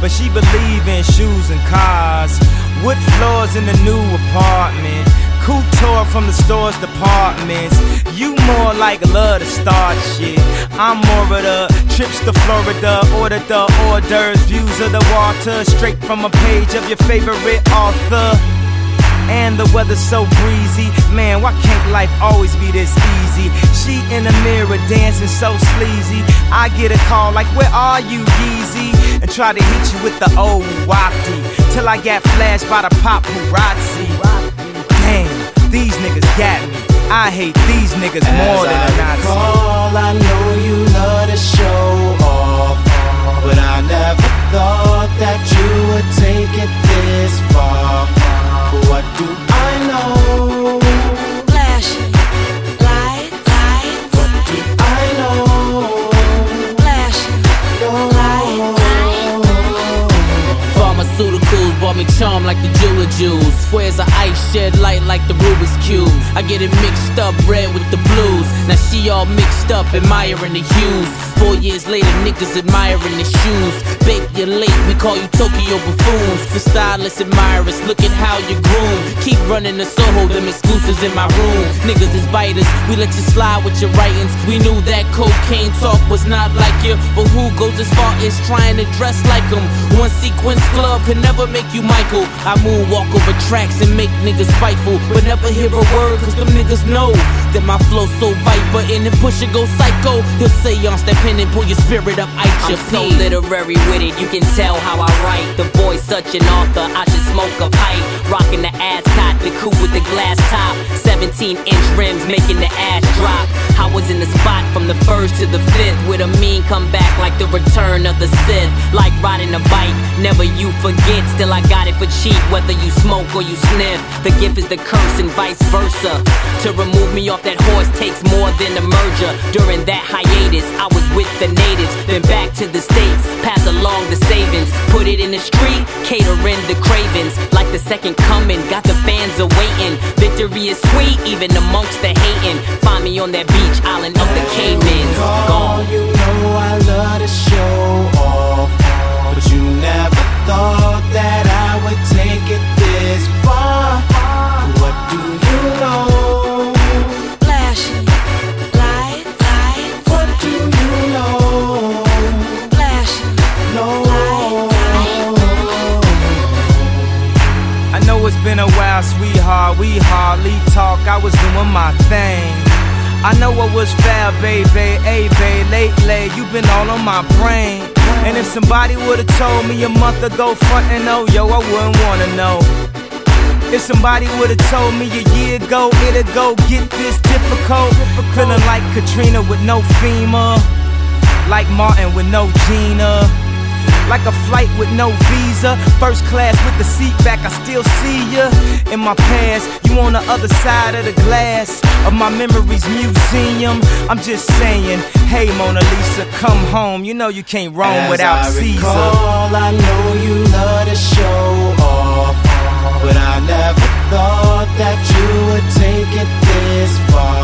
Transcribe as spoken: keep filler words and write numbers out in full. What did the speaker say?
when she believed in shoes and cars. Wood floors in the new apartment, couture from the store's departments. You more like love to start shit. I'm more of the trips to Florida, order the hors d'oeuvres, views of the water, straight from a page of your favorite author. And the weather's so breezy, man, why can't life always be this easy? She in the mirror dancing so sleazy. I get a call like, where are you, Yeezy? And try to hit you with the old wafty, till I got flashed by the paparazzi. Damn, these niggas got me. I hate these niggas more than a Nazi. Recall, I know you love to show off, but I never thought that you would take it this far. What do I know? Flashing lights, lights. What do I know? Flashing lights, lights. Pharmaceuticals bought me charm like the jeweler jewels. Squares of ice shed light like the Rubik's Cube. I get it mixed up, red with the blues. Now she all mixed up, admiring the hues. Four years later, niggas admiring the shoes. Babe, you're late, we call you Tokyo buffoons. The stylists admire us, look at how you groom. Keep running the Soho, them exclusives in my room. Niggas is biters, we let you slide with your writings. We knew that cocaine talk was not like you, but who goes as far as trying to dress like them? One sequence glove could never make you Michael. I moonwalk over tracks and make niggas spiteful, but never hear a word, cause them niggas know that my flow so viper. And if Pusha go psycho, he'll say on step in and pull your spirit up, I I'm so literary with it, you can tell how I write. The boy's such an author, I should smoke a pipe. Rocking the ascot, the coupe with the glass top, seventeen inch rims making the ass drop. I was in the spot from the first to the fifth, with a mean comeback like the return of the Sith. Like riding a bike, never you forget. Still I got it for cheap, whether you smoke or you sniff. The gift is the curse and vice versa. To remove me off that horse takes more than a merger. During that hiatus, I was with the natives, then back to the States, pass along the savings, put it in the street, catering the cravings. Like the second coming, got the fans awaiting. Victory is sweet, even amongst the hating. Find me on that beach island of the Caymans. Gone. You know I love to show off, but you never thought that I would take it this far. What do you know? Flashing lights, lights. What do you know? Flashing No. I know it's been a while, sweetheart, we hardly talk. I was doing my thing. I know what was fair, baby, hey, babe, lately you been all on my brain. And if somebody would've told me a month ago, front and oh, yo, I wouldn't wanna know. If somebody would've told me a year ago, it'd go get this difficult. Feeling like Katrina with no FEMA, like Martin with no Gina, like a flight with no visa, first class with the seat back, I still see ya. In my past, you on the other side of the glass of my memories museum. I'm just saying, hey Mona Lisa, come home. You know you can't roam As without I Caesar. recall, I know you love to show off, but I never thought that you would take it this far.